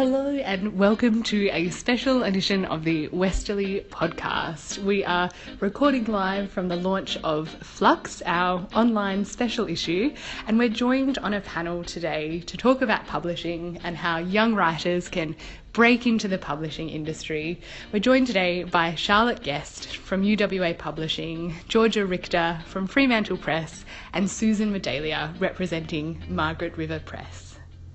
Hello and welcome to a special edition of the Westerly podcast. We are recording live from the launch of Flux, our online special issue, and we're joined on a panel today to talk about publishing and how young writers can break into the publishing industry. We're joined today by Charlotte Guest from UWA Publishing, Georgia Richter from Fremantle Press, and Susan Medalia representing Margaret River Press.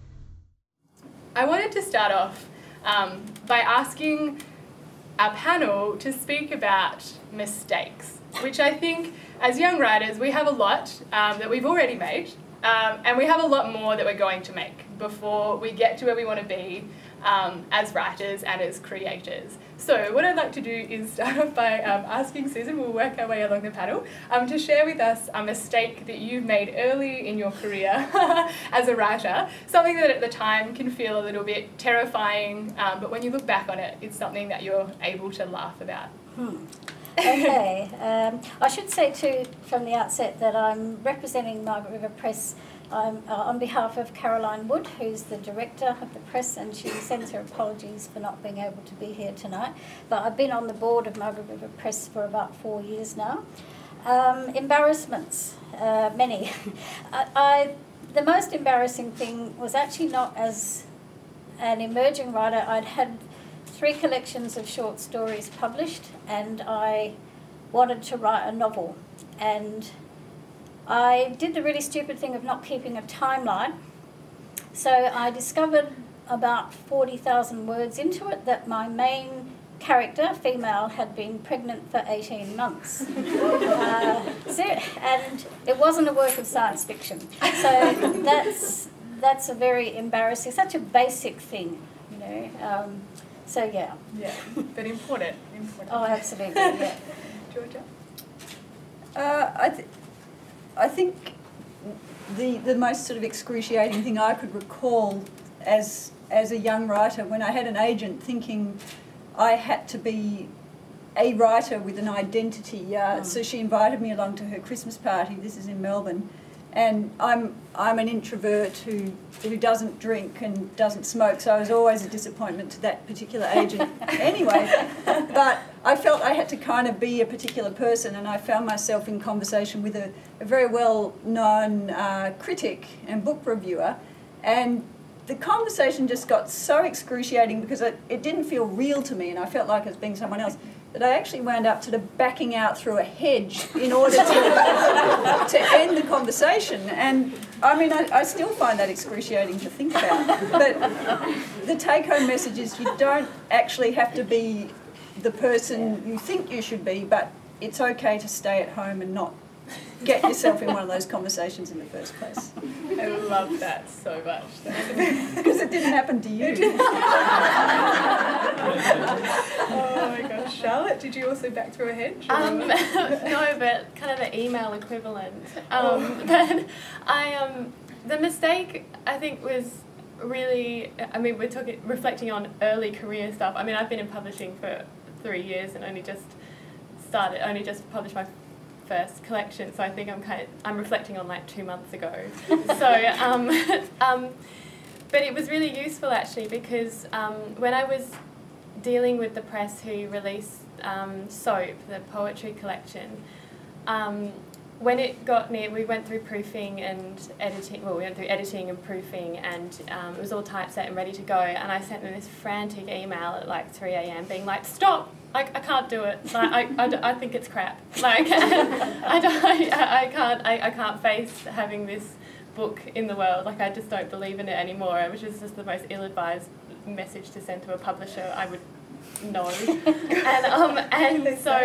I wanted to start off by asking our panel to speak about mistakes, which I think as young writers we have a lot that we've already made, and we have a lot more that we're going to make before we get to where we want to be as writers and as creators. So what I'd like to do is start off by asking Susan, we'll work our way along the panel, to share with us a mistake that you've made early in your career as a writer, something that at the time can feel a little bit terrifying, but when you look back on it, it's something that you're able to laugh about. Okay, I should say too from the outset that I'm representing Margaret River Press. I'm on behalf of Caroline Wood, who's the director of the press, and she sends her apologies for not being able to be here tonight. But I've been on the board of Margaret River Press for about 4 years now. Embarrassments, many. The most embarrassing thing was actually not as an emerging writer. I'd had 3 collections of short stories published, and I wanted to write a novel. And I did the really stupid thing of not keeping a timeline. So I discovered about 40,000 words into it that my main character, female, had been pregnant for 18 months. And it wasn't a work of science fiction. So that's a very embarrassing, such a basic thing, you know. So yeah. Yeah, but important. Oh, absolutely, yeah. Georgia? I think the most sort of excruciating thing I could recall as a young writer, when I had an agent thinking I had to be a writer with an identity. So she invited me along to her Christmas party. This is in Melbourne. And I'm an introvert who doesn't drink and doesn't smoke, so I was always a disappointment to that particular agent anyway. But I felt I had to kind of be a particular person, and I found myself in conversation with a very well-known critic and book reviewer, and the conversation just got so excruciating because it didn't feel real to me, and I felt like I was being someone else. But I actually wound up sort of backing out through a hedge in order to end the conversation. And I mean, I still find that excruciating to think about. But the take-home message is you don't actually have to be the person you think you should be, but it's okay to stay at home and not get yourself in one of those conversations in the first place. I love that so much. Because it didn't happen to you. Oh my gosh. Charlotte, did you also back through a hedge? No, but kind of the email equivalent. But the mistake, I think, was really, I mean, we're reflecting on early career stuff. I mean, I've been in publishing for 3 years and only just published my first collection, so I think I'm reflecting on like 2 months ago. So but it was really useful actually, because when I was dealing with the press who released Soap, the poetry collection, when it got near, we went through proofing and editing. Well, we went through editing and proofing, and it was all typeset and ready to go. And I sent them this frantic email at like 3 a.m. being like, "Stop! I can't do it. Like, I think it's crap. Like, I can't face having this book in the world. Like, I just don't believe in it anymore." Which is just the most ill-advised message to send to a publisher I would know. And so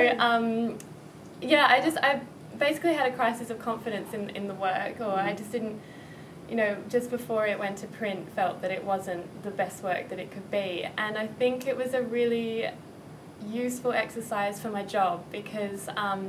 I basically had a crisis of confidence in the work, or I just didn't, just before it went to print, felt that it wasn't the best work that it could be. And I think it was a really useful exercise for my job because,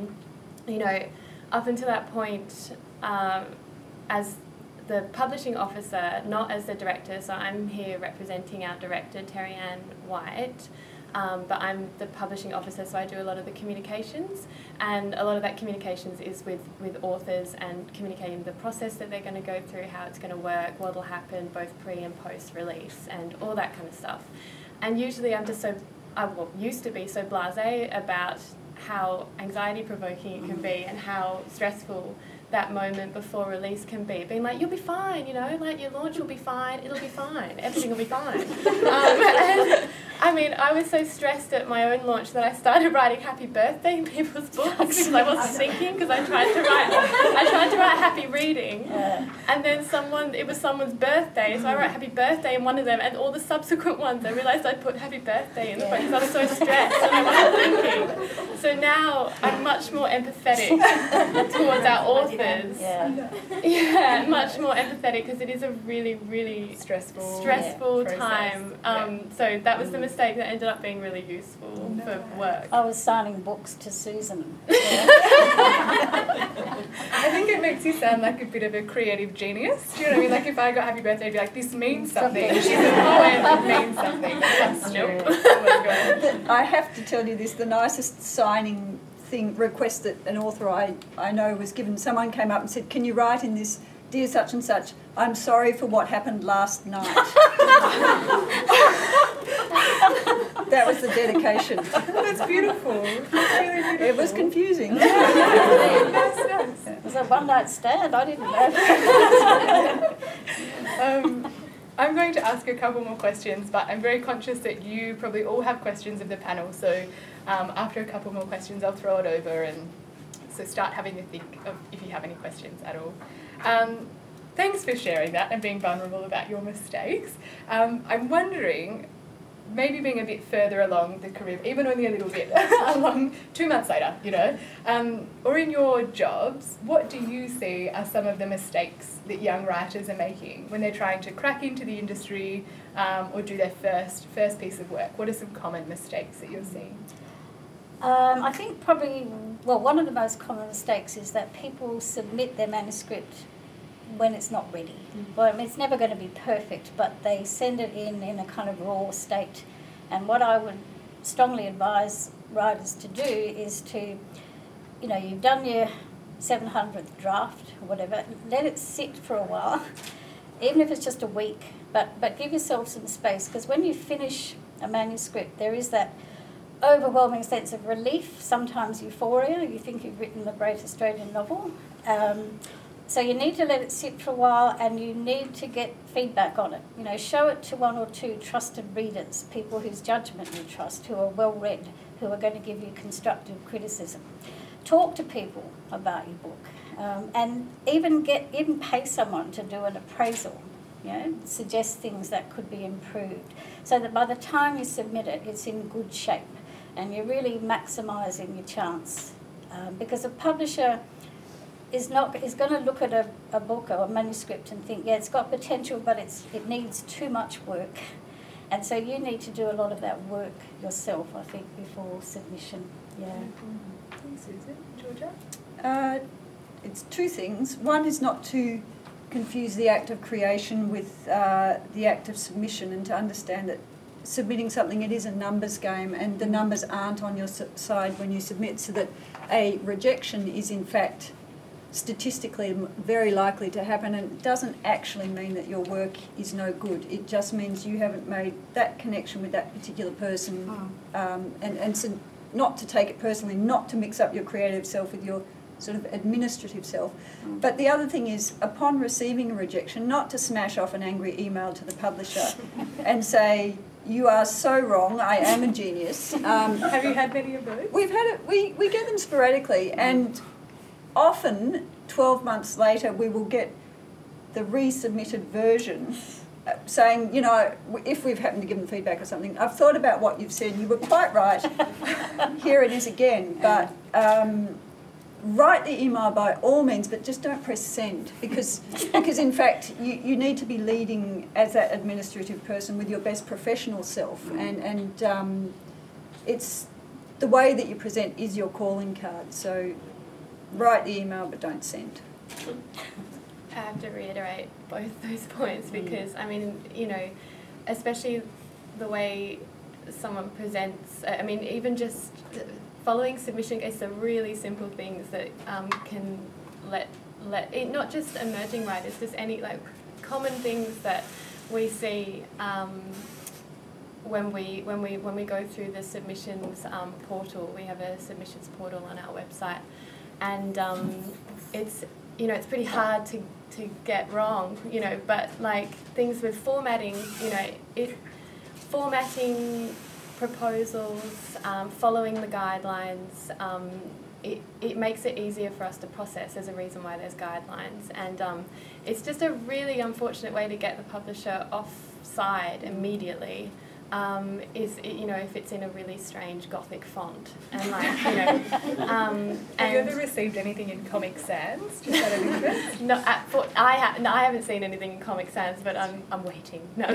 up until that point, as the publishing officer, not as the director, so I'm here representing our director, Terry Ann White, but I'm the publishing officer, so I do a lot of the communications, and a lot of that communications is with authors and communicating the process that they're going to go through, how it's going to work, what will happen both pre and post release, and all that kind of stuff. And usually I'm just used to be so blasé about how anxiety provoking it can be and how stressful that moment before release can be, being like, you'll be fine, you know, like your launch will be fine, it'll be fine, everything will be fine. And I mean, I was so stressed at my own launch that I started writing happy birthday in people's books because I wasn't thinking, because I tried to write happy reading, and then it was someone's birthday, so I wrote happy birthday in one of them, and all the subsequent ones I realised I'd put happy birthday in the front because I was so stressed and I wasn't thinking. So now I'm much more empathetic towards our authors. Yeah, much more empathetic because it is a really, really stressful time. So that was the mistake that ended up being really useful for work. I was signing books to Susan. I think it makes you sound like a bit of a creative genius. Do you know what I mean? Like if I got happy birthday, I'd be like, this means something. She's a poet, it means something. Nope. Oh my God. I have to tell you this, the nicest signing request that an author I know was given. Someone came up and said, can you write in this, dear such and such, I'm sorry for what happened last night. That was the dedication. That's beautiful. That's really beautiful. It was confusing. It was a one-night stand, I didn't know. I'm going to ask a couple more questions, but I'm very conscious that you probably all have questions of the panel, so after a couple more questions I'll throw it over, and so start having to think of if you have any questions at all. Thanks for sharing that and being vulnerable about your mistakes. I'm wondering, maybe being a bit further along the career, even only a little bit along, 2 months later, you know, or in your jobs, what do you see are some of the mistakes that young writers are making when they're trying to crack into the industry or do their first piece of work? What are some common mistakes that you're seeing? I think probably, one of the most common mistakes is that people submit their manuscript when it's not ready. Well, I mean, it's never going to be perfect, but they send it in a kind of raw state. And what I would strongly advise writers to do is to, you know, you've done your 700th draft or whatever, let it sit for a while, even if it's just a week, but give yourself some space, because when you finish a manuscript, there is that overwhelming sense of relief, sometimes euphoria. You think you've written the great Australian novel. So you need to let it sit for a while, and you need to get feedback on it. You know, show it to 1 or 2 trusted readers, people whose judgment you trust, who are well read, who are going to give you constructive criticism. Talk to people about your book, and even pay someone to do an appraisal. You know, suggest things that could be improved, so that by the time you submit it, it's in good shape, and you're really maximising your chance. Because a publisher is going to look at a book or a manuscript and think, yeah, it's got potential, but it needs too much work. And so you need to do a lot of that work yourself, I think, before submission. Yeah. Thanks, Susan. Georgia? It's 2 things. One is not to confuse the act of creation with the act of submission, and to understand that submitting something, it is a numbers game, and the numbers aren't on your side when you submit, so that a rejection is in fact statistically very likely to happen, and it doesn't actually mean that your work is no good. It just means you haven't made that connection with that particular person, and so not to take it personally, not to mix up your creative self with your sort of administrative self. But the other thing is, upon receiving a rejection, not to smash off an angry email to the publisher and say, you are so wrong, I am a genius. Have you had many of those? We've had it, we get them sporadically, and often 12 months later we will get the resubmitted version saying, you know, if we've happened to give them feedback or something, I've thought about what you've said, you were quite right, here it is again, but write the email by all means, but just don't press send, because in fact you need to be leading as that administrative person with your best professional self, and it's the way that you present is your calling card. So write the email but don't send. I have to reiterate both those points because, I mean, you know, especially the way someone presents, I mean, even just following submission, it's the really simple things that can let it, not just emerging writers, just any like common things that we see when we go through the submissions portal. We have a submissions portal on our website, and it's, you know, it's pretty hard to get wrong, you know, but like things with formatting, you know, formatting proposals, following the guidelines, it makes it easier for us to process. There's a reason why there's guidelines, and it's just a really unfortunate way to get the publisher offside immediately. You know, if it's in a really strange Gothic font, and like, you know. Have you ever received anything in Comic Sans? Just out of interest? I haven't seen anything in Comic Sans, but I'm waiting. No,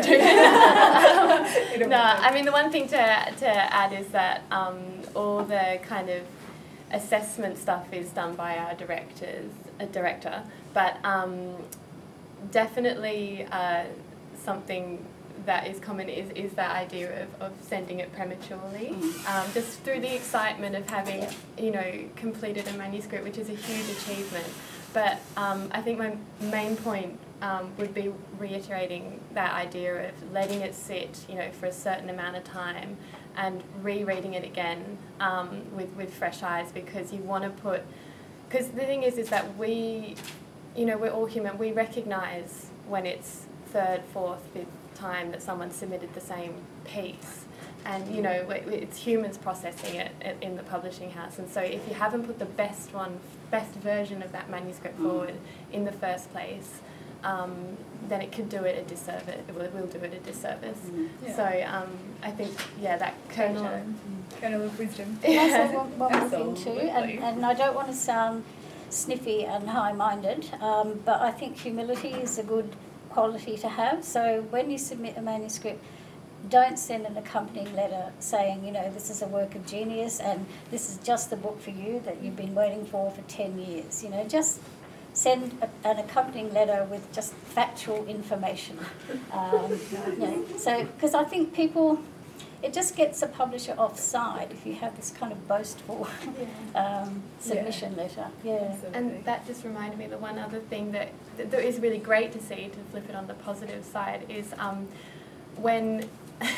I mean, the one thing to add is that all the kind of assessment stuff is done by our director, but definitely something that is common is that idea of sending it prematurely, just through the excitement of having, you know, completed a manuscript, which is a huge achievement. But I think my main point would be reiterating that idea of letting it sit, you know, for a certain amount of time and rereading it again with fresh eyes, because you want to put, because the thing is that we, you know, we're all human. We recognise when it's third, fourth, fifth time that someone submitted the same piece, and you know, it's humans processing it in the publishing house, and so if you haven't put the best version of that manuscript forward in the first place, then it could do it a disservice. It will do it a disservice. Yeah. So I think, yeah, that kernel of wisdom. That's one more thing too, and I don't want to sound sniffy and high-minded, but I think humility is a good quality to have. So when you submit a manuscript, don't send an accompanying letter saying, you know, this is a work of genius and this is just the book for you that you've been waiting for 10 years. You know, just send an accompanying letter with just factual information. You know, so, because I think people, it just gets a publisher offside if you have this kind of boastful submission letter. Yeah. And that just reminded me, the one other thing that is really great to see, to flip it on the positive side, is when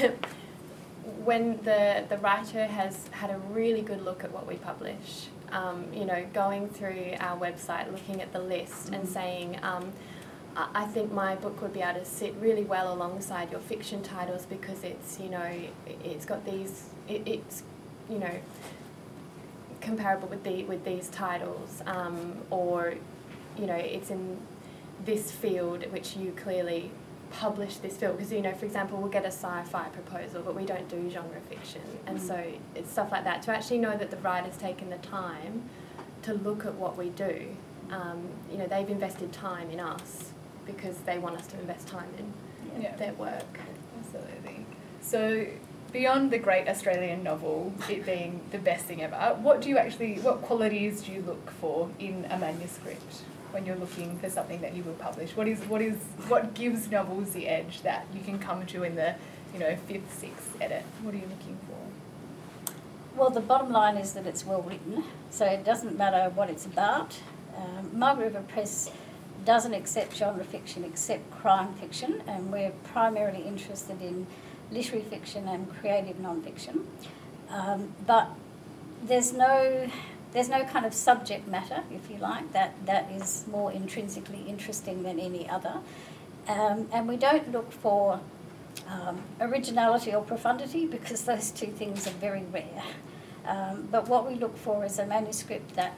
the writer has had a really good look at what we publish, you know, going through our website, looking at the list and saying, I think my book would be able to sit really well alongside your fiction titles because it's, you know, it's got these, it's, you know, comparable with these titles, or, you know, it's in this field which you clearly publish this field, because, you know, for example, we'll get a sci-fi proposal but we don't do genre fiction, and so it's stuff like that, to actually know that the writer's taken the time to look at what we do. You know, they've invested time in us because they want us to invest time in their work. Absolutely. So beyond the great Australian novel, it being the best thing ever, what qualities do you look for in a manuscript when you're looking for something that you will publish? What gives novels the edge that you can come to in the, you know, 5th, 6th edit? What are you looking for? Well, the bottom line is that it's well written, so it doesn't matter what it's about. Margaret River Press doesn't accept genre fiction except crime fiction, and we're primarily interested in literary fiction and creative non-fiction. But there's no kind of subject matter, if you like, that is more intrinsically interesting than any other. And we don't look for originality or profundity, because those two things are very rare. But what we look for is a manuscript that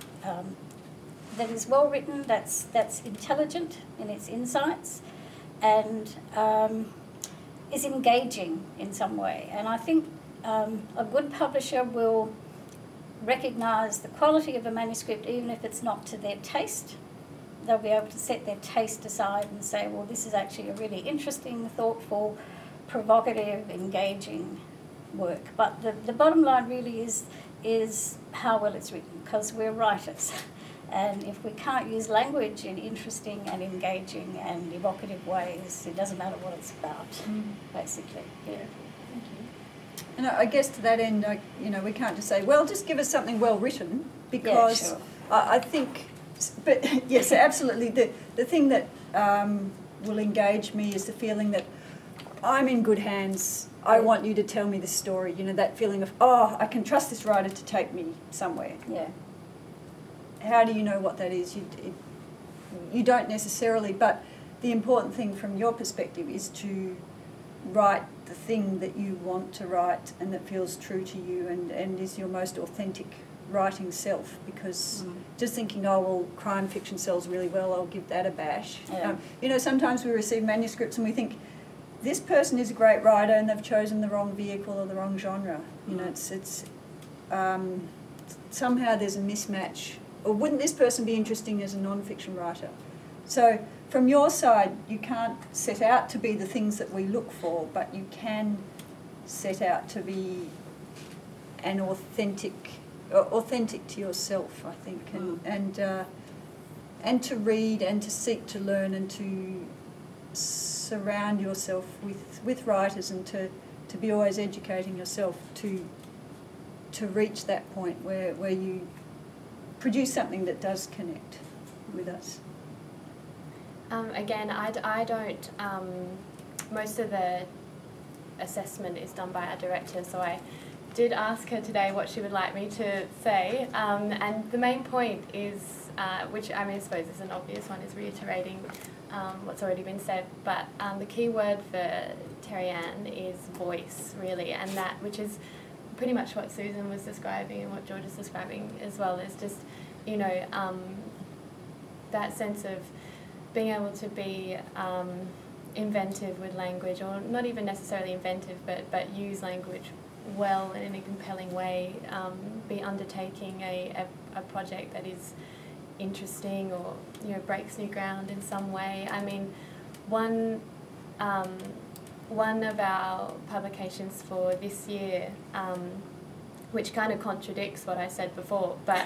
is well written, that's intelligent in its insights, and is engaging in some way. And I think a good publisher will recognise the quality of a manuscript even if it's not to their taste. They'll be able to set their taste aside and say, well, this is actually a really interesting, thoughtful, provocative, engaging work. But the bottom line really is how well it's written, because we're writers. And if we can't use language in interesting and engaging and evocative ways, it doesn't matter what it's about, basically. Yeah. Thank you. And I guess to that end, we can't just say, well, just give us something well written, because sure. I think, but yes, absolutely. The thing that will engage me is the feeling that I'm in good hands. I want you to tell me the story. That feeling of, I can trust this writer to take me somewhere. Yeah. How do you know what that is? You don't necessarily, but the important thing from your perspective is to write the thing that you want to write and that feels true to you and is your most authentic writing self, because just thinking, crime fiction sells really well, I'll give that a bash. Yeah. Sometimes we receive manuscripts and we think, this person is a great writer and they've chosen the wrong vehicle or the wrong genre. It's somehow there's a mismatch. Or wouldn't this person be interesting as a non-fiction writer? So from your side, you can't set out to be the things that we look for, but you can set out to be an authentic to yourself, I think, and to read and to seek to learn and to surround yourself with writers and to be always educating yourself to reach that point where you produce something that does connect with us. Again, I don't, most of the assessment is done by our director, so I did ask her today what she would like me to say, and the main point is, which I suppose is an obvious one, is reiterating what's already been said, but the key word for Terri-Ann is voice, really, and that, which is pretty much what Susan was describing and what George is describing as well, is just, that sense of being able to be inventive with language, or not even necessarily inventive, but use language well and in a compelling way, be undertaking a project that is interesting or breaks new ground in some way. I mean, one of our publications for this year, which kind of contradicts what I said before, but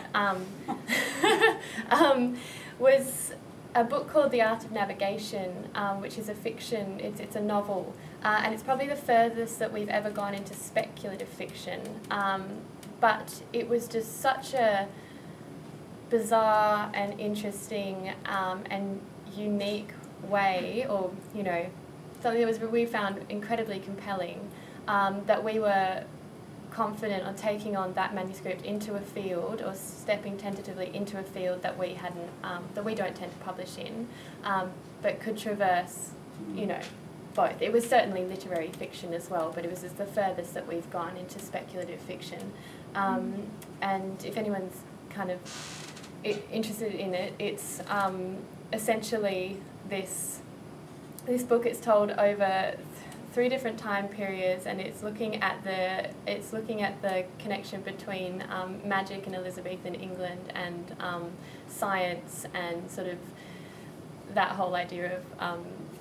was a book called The Art of Navigation, which is a fiction, it's a novel, and it's probably the furthest that we've ever gone into speculative fiction, but it was just such a bizarre and interesting and unique way, or something that we found incredibly compelling, that we were confident on taking on that manuscript into a field, or stepping tentatively into a field that we hadn't, that we don't tend to publish in, but could traverse, both. It was certainly literary fiction as well, but it was just the furthest that we've gone into speculative fiction. And if anyone's kind of interested in it, it's essentially this book. It's told over 3 different time periods, and it's looking at the connection between magic in Elizabethan England and science, and sort of that whole idea of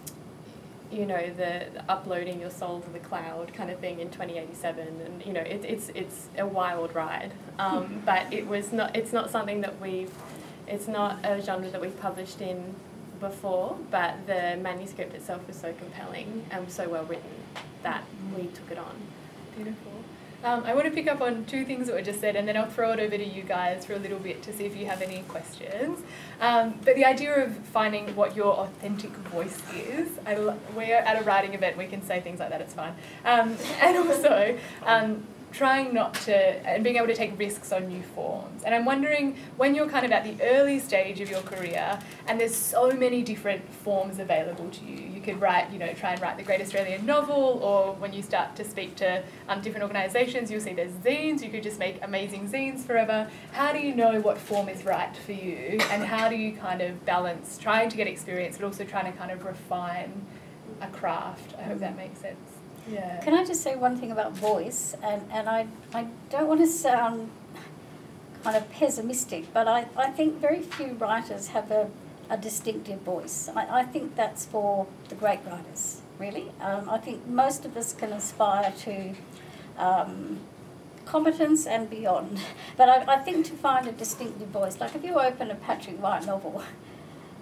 the uploading your soul to the cloud kind of thing in 2087, and it's a wild ride, but it's not something that it's not a genre that we've published in before, but the manuscript itself was so compelling and so well written that we took it on. Beautiful. I want to pick up on 2 things that were just said, and then I'll throw it over to you guys for a little bit to see if you have any questions. But the idea of finding what your authentic voice is, we're at a writing event, we can say things like that, it's fine. And also, trying not to, and being able to take risks on new forms. And I'm wondering, when you're kind of at the early stage of your career, and there's so many different forms available to you, you could write, try and write the Great Australian Novel, or when you start to speak to different organisations, you'll see there's zines, you could just make amazing zines forever. How do you know what form is right for you, and how do you kind of balance trying to get experience, but also trying to kind of refine a craft? I hope that makes sense. Yeah. Can I just say one thing about voice? And I don't want to sound kind of pessimistic, but I think very few writers have a distinctive voice. I think that's for the great writers, really. I think most of us can aspire to competence and beyond. But I think to find a distinctive voice, like if you open a Patrick White novel,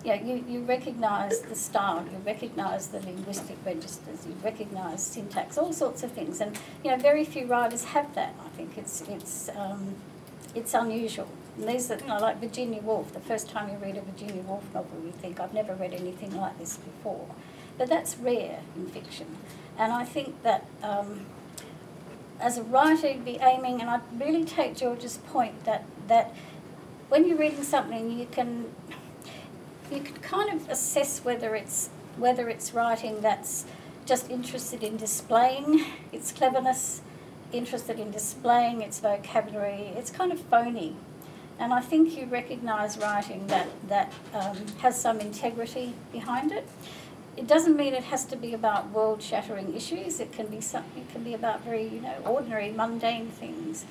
you recognise the style, you recognise the linguistic registers, you recognise syntax, all sorts of things, and very few writers have that. I think it's unusual. And these are, like Virginia Woolf. The first time you read a Virginia Woolf novel, you think, I've never read anything like this before. But that's rare in fiction, and I think that as a writer, you'd be aiming, and I really take George's point that when you're reading something, you can kind of assess whether it's writing that's just interested in displaying its cleverness, interested in displaying its vocabulary. It's kind of phony. And I think you recognise writing that has some integrity behind it. It doesn't mean it has to be about world-shattering issues. It can be about very ordinary, mundane things.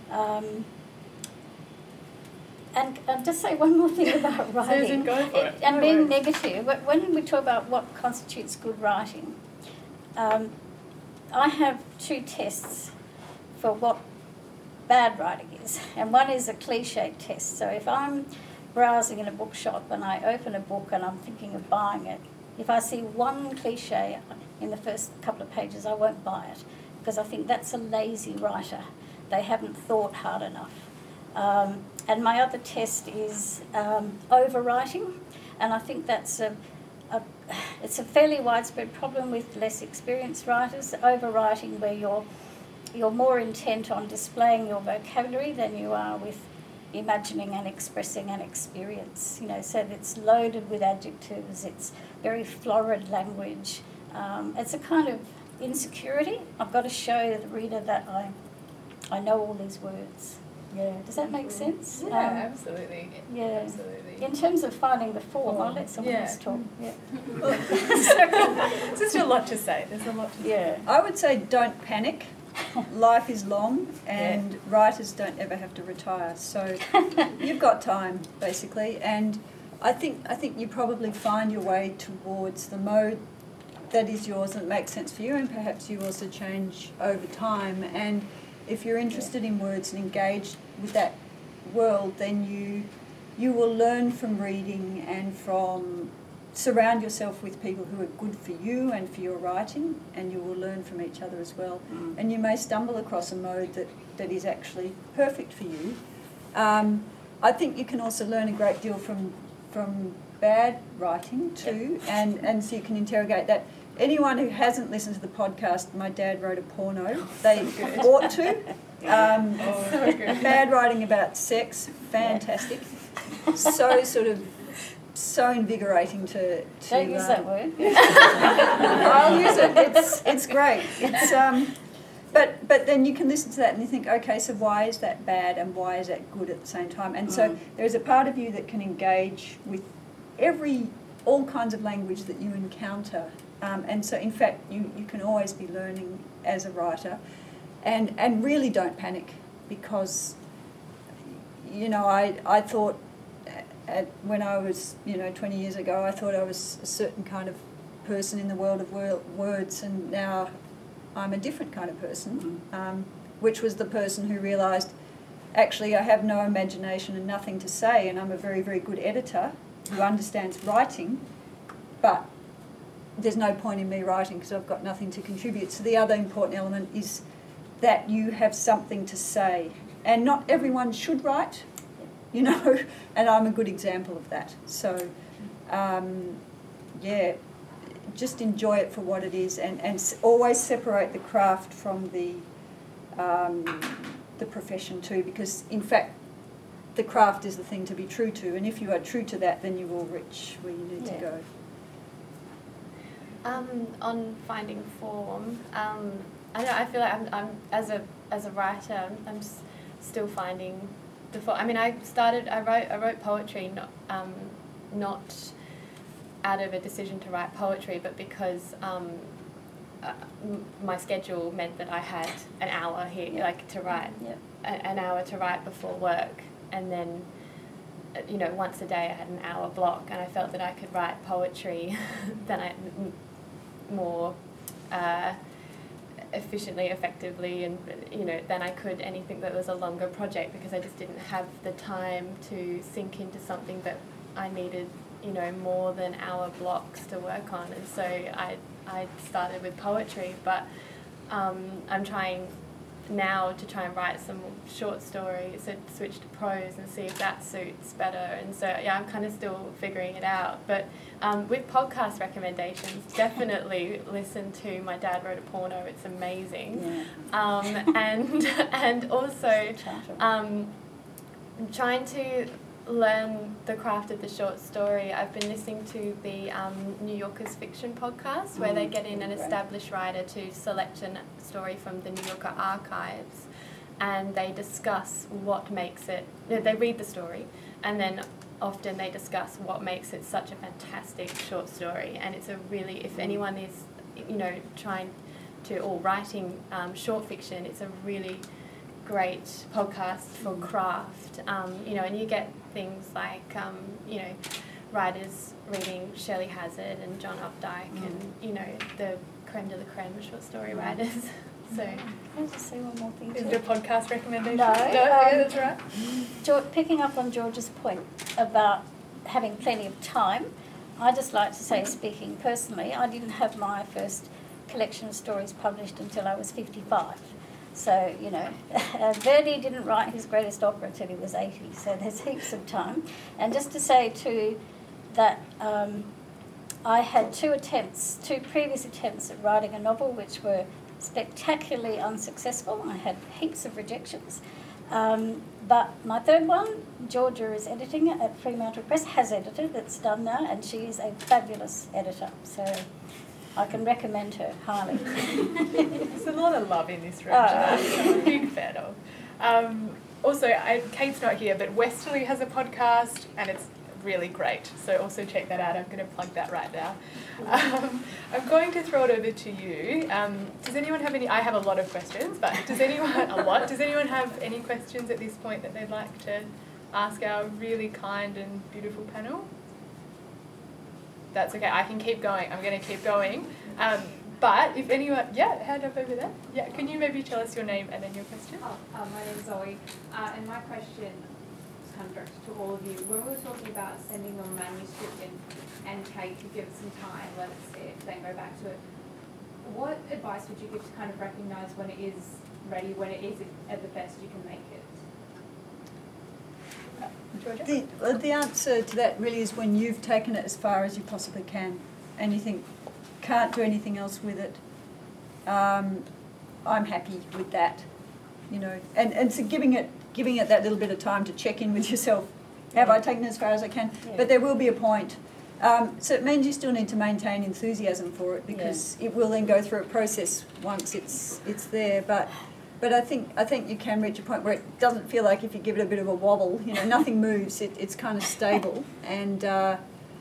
And just say one more thing about writing. Susan, go for it. And being negative. When we talk about what constitutes good writing, I have 2 tests for what bad writing is. And one is a cliched test. So if I'm browsing in a bookshop and I open a book and I'm thinking of buying it, if I see one cliche in the first couple of pages, I won't buy it, because I think that's a lazy writer. They haven't thought hard enough. And my other test is overwriting, and I think that's it's a fairly widespread problem with less experienced writers. Overwriting, where you're more intent on displaying your vocabulary than you are with imagining and expressing an experience. So it's loaded with adjectives. It's very florid language. It's a kind of insecurity. I've got to show the reader that I know all these words. Yeah, does that make sense? Yeah, absolutely. Yeah. Absolutely. In terms of finding the form, I'll let someone else talk. Yeah. There's just a lot to say. There's a lot to say. Yeah. I would say don't panic. Life is long, and writers don't ever have to retire. So you've got time, basically. And I think you probably find your way towards the mode that is yours and makes sense for you, and perhaps you also change over time. And if you're interested in words and engaged with that world, then you will learn from reading and from surround yourself with people who are good for you and for your writing, and you will learn from each other as well. And you may stumble across a mode that is actually perfect for you. I think you can also learn a great deal from bad writing too, and so you can interrogate that. Anyone who hasn't listened to the podcast, my dad wrote a porno. They ought to. So good. Bad writing about sex, fantastic. So invigorating to Don't use that word. I'll use it. It's great. It's but then you can listen to that and you think, okay, so why is that bad and why is that good at the same time? And so there's a part of you that can engage with all kinds of language that you encounter. And so, in fact, you can always be learning as a writer, and really don't panic, because, I thought when I was, 20 years ago, I thought I was a certain kind of person in the world of words, and now I'm a different kind of person, which was the person who realised, actually, I have no imagination and nothing to say, and I'm a very, very good editor who understands writing, but there's no point in me writing because I've got nothing to contribute. So the other important element is that you have something to say. And not everyone should write, and I'm a good example of that. So, just enjoy it for what it is, and always separate the craft from the profession too, because, in fact, the craft is the thing to be true to, and if you are true to that, then you will reach where you need to go. On finding form, I feel like I'm as a writer, I'm still finding the form. I mean, I wrote poetry not out of a decision to write poetry, but because my schedule meant that I had an hour here, to write, an hour to write before work, and then once a day I had an hour block, and I felt that I could write poetry more efficiently, effectively, and than I could anything that was a longer project, because I just didn't have the time to sink into something that I needed more than hour blocks to work on, and so I started with poetry, but I'm trying now to try and write some short stories, so switch to prose and see if that suits better. And so I'm kind of still figuring it out. But with podcast recommendations, definitely listen to My Dad Wrote a Porno. It's amazing. Yeah. And also trying to learn the craft of the short story. I've been listening to the New Yorker's fiction podcast, where they get in an established writer to select a story from the New Yorker archives, and they discuss what makes it, they read the story, and then often they discuss what makes it such a fantastic short story. And it's a really, if anyone is trying to, or writing short fiction, it's a really great podcast for craft, and you get things like, writers reading Shirley Hazard and John Updike and, the creme de la creme of short story writers. So, can I just say one more thing? Is it a podcast recommendation? No, Yeah, that's right. Picking up on George's point about having plenty of time, I just like to say, speaking personally, I didn't have my first collection of stories published until I was 55. So, Verdi didn't write his greatest opera until he was 80, so there's heaps of time. And just to say, too, that I had two previous attempts at writing a novel which were spectacularly unsuccessful. I had heaps of rejections. But my third one, Georgia is editing it at Fremantle Press, has edited, it's done now, and she is a fabulous editor. So I can recommend her highly. There's a lot of love in this room, which I'm a big fan of. Also, Kate's not here, but Westerly has a podcast, and it's really great. So also check that out. I'm going to plug that right now. I'm going to throw it over to you. Does anyone have any? I have a lot of questions, but does anyone have any questions at this point that they'd like to ask our really kind and beautiful panel? That's okay, I can keep going. I'm going to keep going. But if anyone, hand up over there. Yeah, can you maybe tell us your name and then your question? My name's Zoe, and my question is kind of directed to all of you. When we were talking about sending your manuscript in, and Kate could give it some time, let it sit, then go back to it, what advice would you give to kind of recognise when it is ready, when it is at the best you can make it? The answer to that really is when you've taken it as far as you possibly can and you think, can't do anything else with it. I'm happy with that, and so giving it that little bit of time to check in with yourself. Have I taken it as far as I can? Yeah. But there will be a point. So it means you still need to maintain enthusiasm for it, because it will then go through a process once it's there. But I think you can reach a point where it doesn't feel like, if you give it a bit of a wobble, nothing moves. It's kind of stable, and the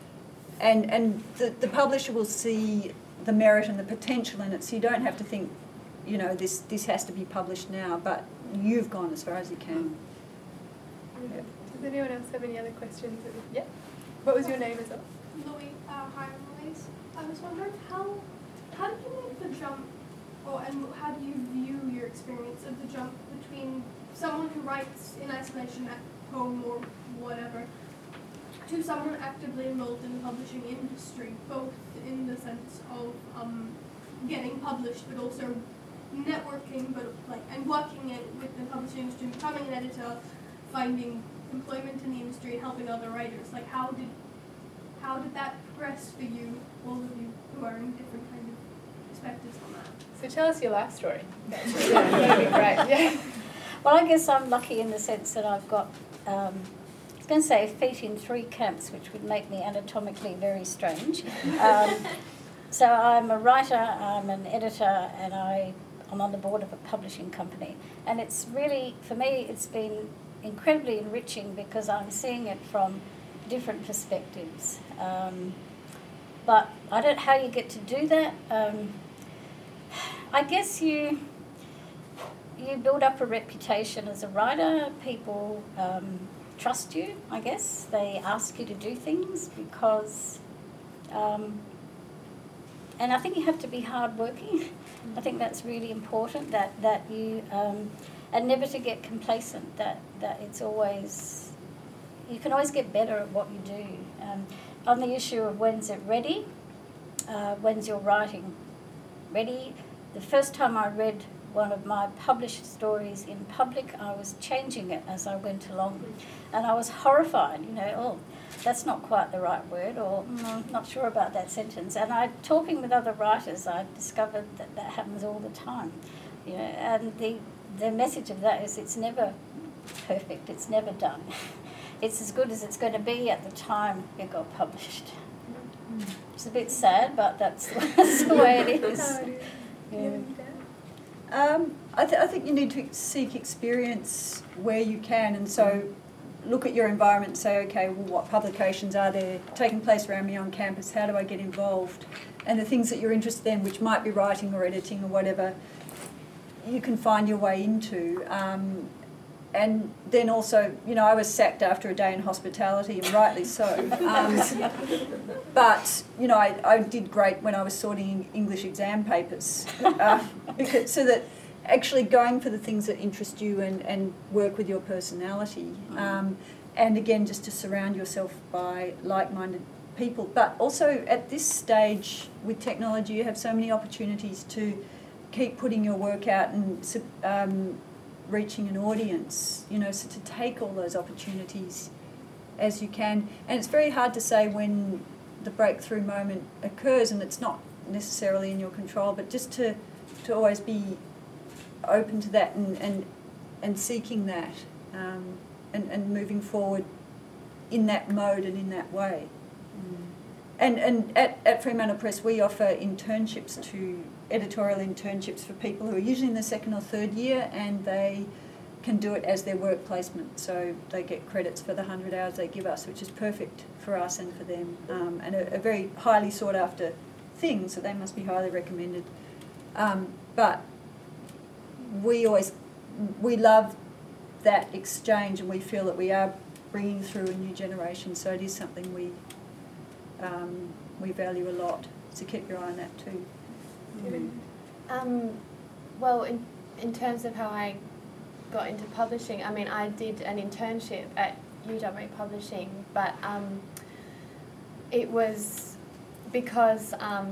publisher will see the merit and the potential in it. So you don't have to think, this has to be published now. But you've gone as far as you can. Yeah. Does anyone else have any other questions? Yeah. What was your name as well? Louis. Hi, Louise. I was wondering how did you make the jump? And how do you view your experience of the jump between someone who writes in isolation at home or whatever to someone actively involved in the publishing industry, both in the sense of getting published, but also networking, and working with the publishing industry, becoming an editor, finding employment in the industry, and helping other writers? How did that progress for you, all of you who are in different kind of perspectives on that? So tell us your life story. That'd be great. Yeah. Well, I guess I'm lucky in the sense that I've got, I was going to say feet in three camps, which would make me anatomically very strange. So I'm a writer, I'm an editor, and I'm on the board of a publishing company. And it's really, for me, it's been incredibly enriching because I'm seeing it from different perspectives. But I don't know how you get to do that. I guess you build up a reputation as a writer. People trust you, I guess. They ask you to do things because... and I think you have to be hardworking. I think that's really important, that you... and never to get complacent, that it's always... You can always get better at what you do. On the issue of when's it ready, when's your writing ready, the first time I read one of my published stories in public, I was changing it as I went along. And I was horrified, oh, that's not quite the right word, or not sure about that sentence. And talking with other writers, I discovered that happens all the time. And the message of that is it's never perfect, it's never done. It's as good as it's going to be at the time it got published. It's a bit sad, but that's the way it is. Yeah. I think you need to seek experience where you can, and so look at your environment and say, okay, well, what publications are there taking place around me on campus? How do I get involved? And the things that you're interested in, which might be writing or editing or whatever, you can find your way into. And then also, I was sacked after a day in hospitality, and rightly so. But, I did great when I was sorting English exam papers. So that actually going for the things that interest you and work with your personality. And again, just to surround yourself by like-minded people. But also at this stage with technology, you have so many opportunities to keep putting your work out and reaching an audience, so to take all those opportunities as you can. And it's very hard to say when the breakthrough moment occurs, and it's not necessarily in your control, but just to always be open to that and seeking that and moving forward in that mode and in that way. And at Fremantle Press, we offer editorial internships for people who are usually in the second or third year, and they can do it as their work placement. So they get credits for the 100 hours they give us, which is perfect for us and for them, and a very highly sought after thing, so they must be highly recommended. But we love that exchange, and we feel that we are bringing through a new generation, so it is something we value a lot. So keep your eye on that too. Well, in terms of how I got into publishing, I did an internship at UWA Publishing, but it was because I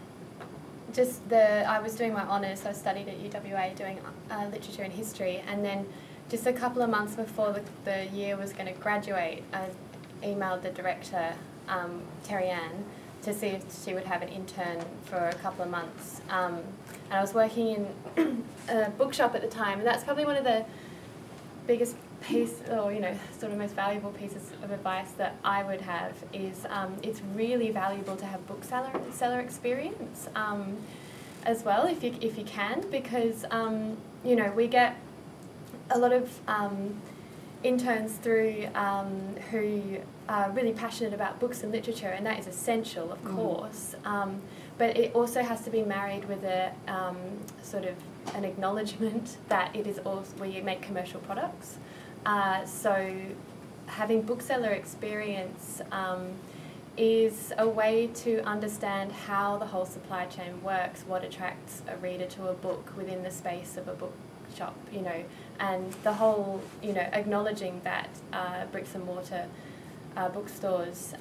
was doing my honours, so I studied at UWA doing literature and history, and then just a couple of months before the year was going to graduate, I emailed the director, Terry Ann, to see if she would have an intern for a couple of months. And I was working in a bookshop at the time, and that's probably one of the biggest sort of most valuable pieces of advice that I would have is it's really valuable to have bookseller experience as well, if you can, because we get a lot of interns through who are really passionate about books and literature, and that is essential, of course. But it also has to be married with a sort of an acknowledgement that it is also we make commercial products. So having bookseller experience is a way to understand how the whole supply chain works, what attracts a reader to a book within the space of a bookshop, and the whole, acknowledging that bricks and mortar bookstores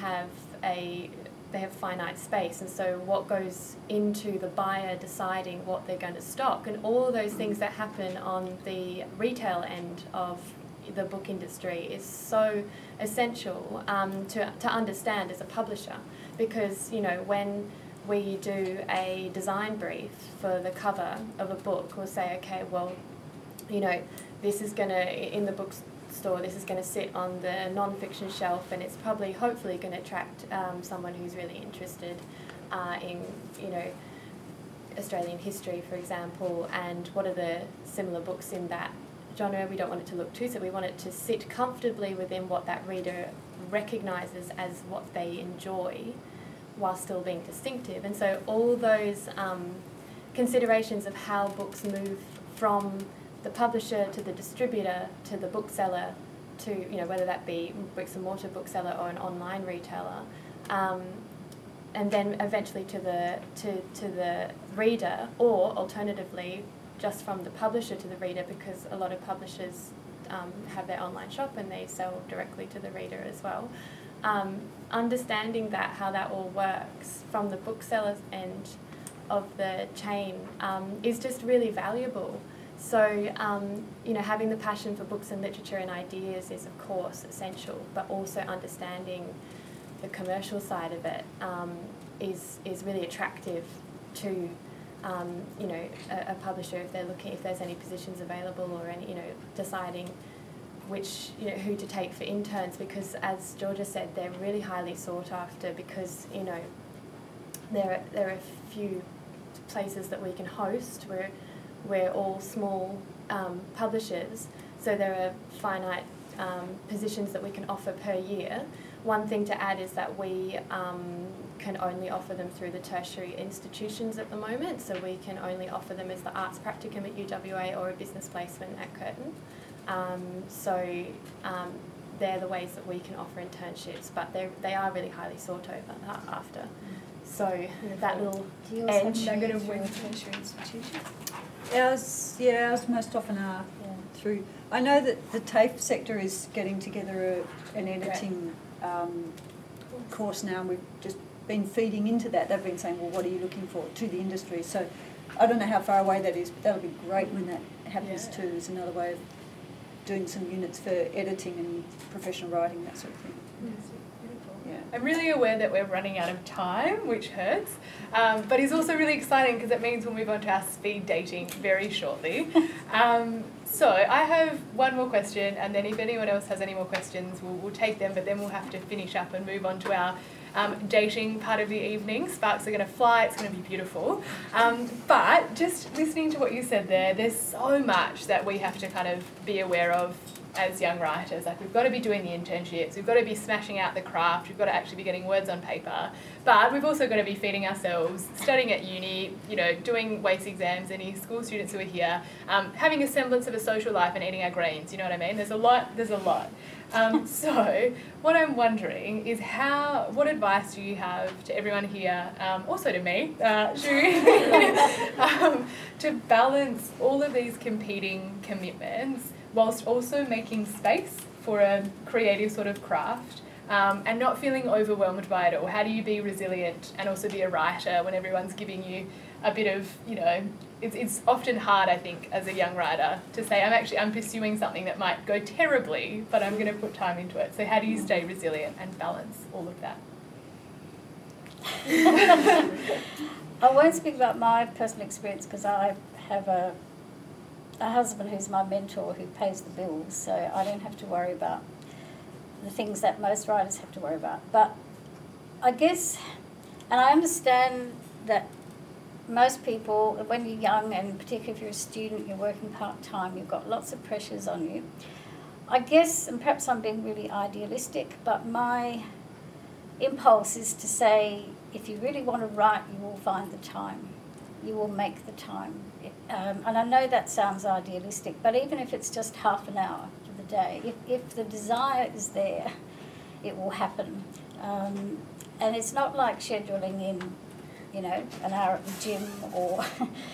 have finite space, and so what goes into the buyer deciding what they're going to stock, and all of those things that happen on the retail end of the book industry is so essential to understand as a publisher, because when we do a design brief for the cover of a book, we'll say, okay, well, this is going to, in the bookstore, this is going to sit on the non-fiction shelf, and it's probably, hopefully, going to attract someone who's really interested in, Australian history, for example, and what are the similar books in that genre. We don't want it to look too, so we want it to sit comfortably within what that reader recognises as what they enjoy, while still being distinctive. And so all those considerations of how books move from the publisher to the distributor to the bookseller to, whether that be bricks and mortar bookseller or an online retailer, and then eventually to the reader, or alternatively just from the publisher to the reader, because a lot of publishers have their online shop and they sell directly to the reader as well. understanding that, how that all works from the bookseller's end of the chain is just really valuable. So, having the passion for books and literature and ideas is, of course, essential, but also understanding the commercial side of it is really attractive to, a publisher if they're looking, if there's any positions available, or any, deciding who to take for interns, because as Georgia said, they're really highly sought after, because, there are a few places that we can host. We're all small publishers, so there are finite positions that we can offer per year. One thing to add is that we can only offer them through the tertiary institutions at the moment, so we can only offer them as the arts practicum at UWA or a business placement at Curtin. They're the ways that we can offer internships, but they are really highly sought after. So that little edge. Negative with tertiary institutions. Ours most often are through. I know that the TAFE sector is getting together an editing course now, and we've just been feeding into that. They've been saying, well, what are you looking for to the industry? So I don't know how far away that is, but that'll be great when that happens too. It's another way of doing some units for editing and professional writing, that sort of thing. Yeah. I'm really aware that we're running out of time, which hurts, but it's also really exciting because it means we'll move on to our speed dating very shortly. So I have one more question, and then if anyone else has any more questions, we'll take them, but then we'll have to finish up and move on to our dating part of the evening. Sparks are going to fly, it's going to be beautiful. But just listening to what you said there's so much that we have to kind of be aware of as young writers. Like, we've got to be doing the internships, we've got to be smashing out the craft, we've got to actually be getting words on paper, but we've also got to be feeding ourselves, studying at uni, doing WACE exams, any school students who are here, having a semblance of a social life and eating our greens, you know what I mean? There's a lot. So what I'm wondering is what advice do you have to everyone here, also to me, to balance all of these competing commitments whilst also making space for a creative sort of craft, and not feeling overwhelmed by it all? How do you be resilient and also be a writer when everyone's giving you a bit of, it's often hard, I think, as a young writer to say, I'm pursuing something that might go terribly, but I'm going to put time into it. So how do you stay resilient and balance all of that? I won't speak about my personal experience because I have a husband who's my mentor who pays the bills, so I don't have to worry about the things that most writers have to worry about. But I guess, and I understand that most people, when you're young, and particularly if you're a student, you're working part-time, you've got lots of pressures on you. I guess, and perhaps I'm being really idealistic, but my impulse is to say, if you really want to write, you will find the time. You will make the time. And I know that sounds idealistic, but even if it's just half an hour of the day, if the desire is there, it will happen. And it's not like scheduling in, an hour at the gym or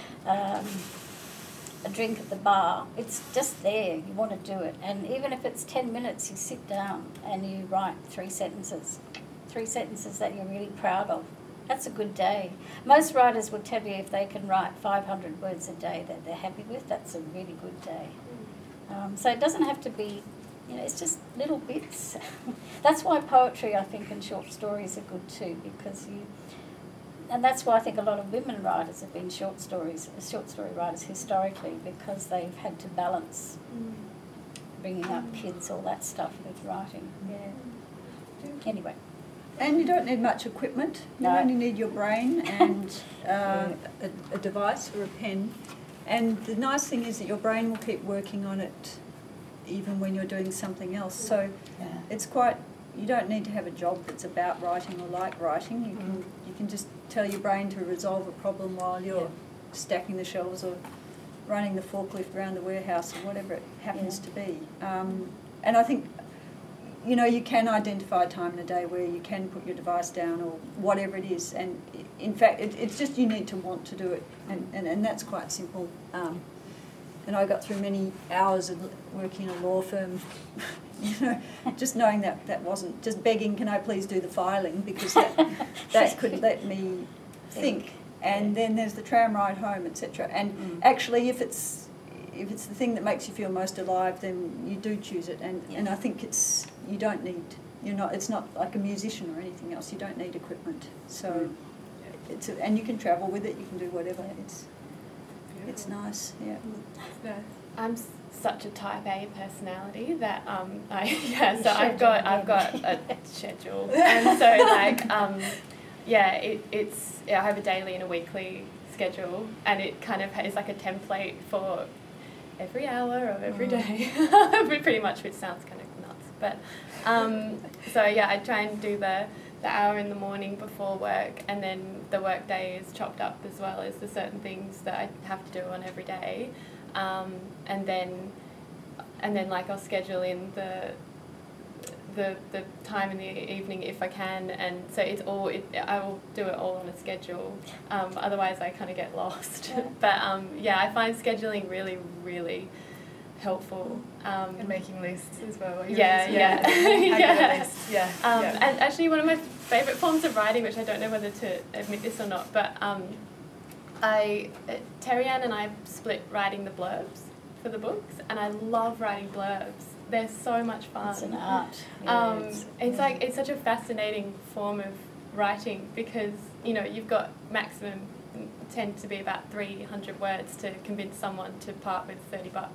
a drink at the bar. It's just there. You want to do it. And even if it's 10 minutes, you sit down and you write 3 sentences that you're really proud of. That's a good day. Most writers would tell you if they can write 500 words a day that they're happy with, that's a really good day. So it doesn't have to be, it's just little bits. That's why poetry, I think, and short stories are good too, because and that's why I think a lot of women writers have been short story writers historically, because they've had to balance bringing up kids, all that stuff with writing. Yeah. Anyway. And you don't need much equipment. You only need your brain and a device or a pen. And the nice thing is that your brain will keep working on it even when you're doing something else. So it's you don't need to have a job that's about writing or like writing. You can just tell your brain to resolve a problem while you're stacking the shelves or running the forklift around the warehouse or whatever it happens to be. And I think, you can identify a time in a day where you can put your device down or whatever it is. And in fact, it's just you need to want to do it. And that's quite simple. and I got through many hours of working in a law firm, just knowing that wasn't, just begging, can I please do the filing, because that could let me think. And then there's the tram ride home, etc. And actually, if it's the thing that makes you feel most alive, then you do choose it. And I think it's not like a musician or anything else. You don't need equipment. So and you can travel with it. You can do whatever. It's nice. Yeah. I'm such a type A personality that I've got a schedule, and so I have a daily and a weekly schedule, and it kind of is like a template for every hour of every day, pretty much, which sounds kind of nuts, but I try and do the hour in the morning before work, and then the work day is chopped up as well as the certain things that I have to do on every day, and then like I'll schedule in the time in the evening if I can, and so I will do it all on a schedule, otherwise I kind of get lost. But I find scheduling really, really helpful. And making lists as well. And actually one of my favourite forms of writing, which I don't know whether to admit this or not, but Terry-Ann and I split writing the blurbs for the books, and I love writing blurbs. They're so much fun. It's an art. It's such a fascinating form of writing, because you've got maximum tend to be about 300 words to convince someone to part with $30.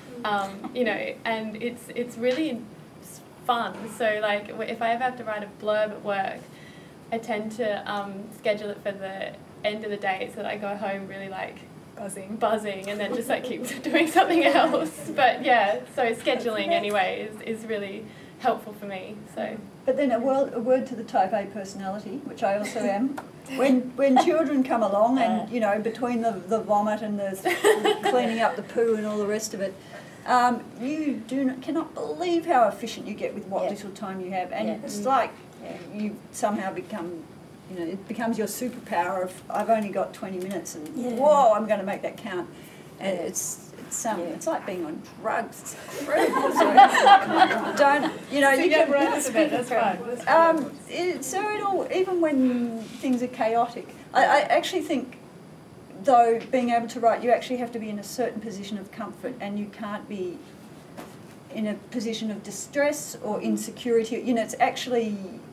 And it's really fun. So like if I ever have to write a blurb at work, I tend to schedule it for the end of the day so that I go home really like buzzing, and then just like keep doing something else. But so scheduling anyway is really helpful for me. So. But then a word to the type A personality, which I also am. When children come along, and between the vomit and the cleaning up the poo and all the rest of it, you cannot believe how efficient you get with what little time you have, and it's like you somehow become. It becomes your superpower of I've only got 20 minutes and whoa, I'm going to make that count. And it's like being on drugs. It's incredible. So you can that's fine. So even when things are chaotic, I actually think, though, being able to write, you actually have to be in a certain position of comfort, and you can't be in a position of distress or insecurity. It's actually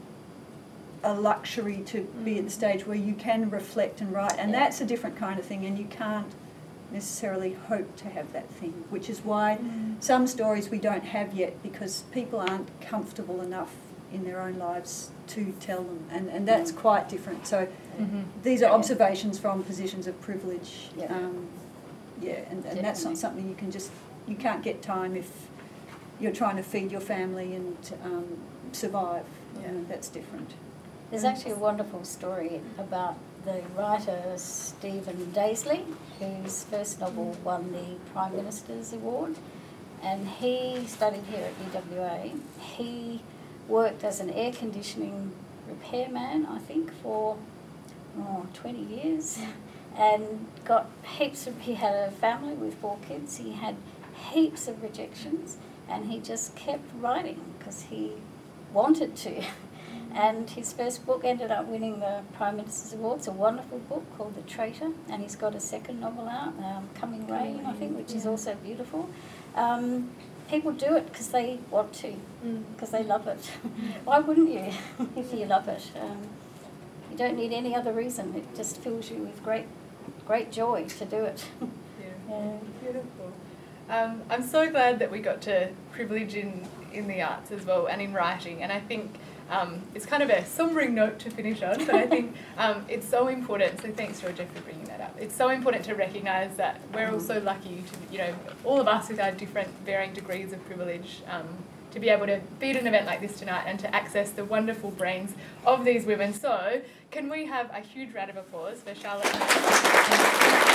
a luxury to be at the stage where you can reflect and write, and that's a different kind of thing, and you can't necessarily hope to have that thing, which is why some stories we don't have yet, because people aren't comfortable enough in their own lives to tell them, and that's quite different. So these are observations from positions of privilege, and that's not something you can't get time if you're trying to feed your family and survive. That's different. There's actually a wonderful story about the writer Stephen Daisley, whose first novel won the Prime Minister's Award, and he studied here at UWA. He worked as an air conditioning repairman, I think, for 20 years, and got he had a family with 4 kids. He had heaps of rejections, and he just kept writing because he wanted to. And his first book ended up winning the Prime Minister's Award. It's a wonderful book called The Traitor, and he's got a second novel out, Coming Rain, I think, which is also beautiful. People do it because they want to, because they love it. Why wouldn't you if you love it? You don't need any other reason. It just fills you with great joy to do it. Beautiful. I'm so glad that we got to privilege in the arts as well, and in writing, and I think it's kind of a sombering note to finish on, but I think it's so important, so thanks Georgia for bringing that up. It's so important to recognise that we're all so lucky to, all of us with our different varying degrees of privilege, to be able to be at an event like this tonight and to access the wonderful brains of these women. So can we have a huge round of applause for Charlotte?